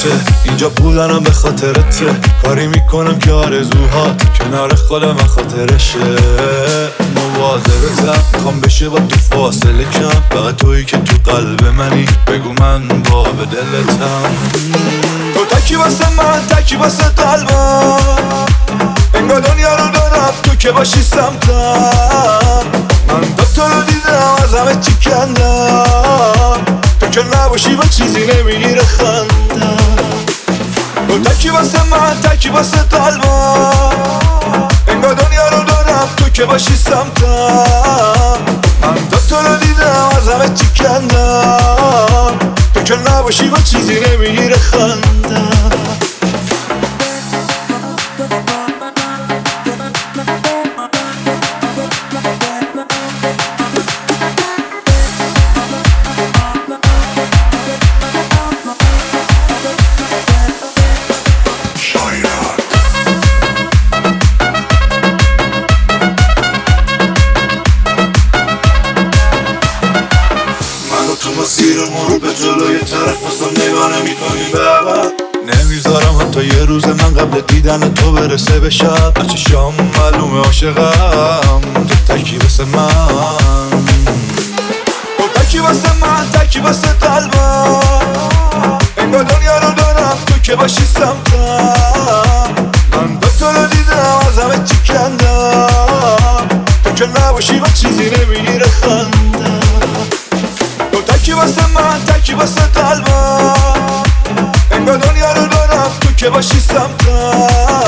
خاطرته، اینجا بودنم به خاطرته. کاری میکنم که آرزوهات کنار خودم خاطرشه. مواظبتم میخوام بشه با تو فاصله کم، فقط تویی که تو قلب منی، بگو من باب دلتم. تو تکی واسه من، تکی واسه قلبم، انگار دنیا رو دارم تو که باشی سمتم. من دوتا رو دیدم از همه چی کندم، تو که نباشی با چیزی نمیگیره خندم. تو تکی واسه من، تکی واسه قلبم، انگار دنیا رو دارم تو که باشی سمتم. من دوتا رو دیدم از همه چی کندم، تو که نباشی با چیزی نمیگیره خندم. مسیر مرور به جلوی طرف واسم نگاه نمی‌کنی به عقب، نمیذارم حتی یه روز من قبل دیدن تو برسه به شب. از چشام معلومه عاشقم، تو تکی واسه من، تو تکی واسه من، تکی واسه قلبم، انگار دنیا رو دارم تو که باشی سمتم. من دوتا رو دیدم از همه چی کندم، تو که نباشی با چیزی نمیگیره خندم. تکی واسه من، تکی واسه قلبم، انگار دنیا رو دارم تو که باشی سمتم.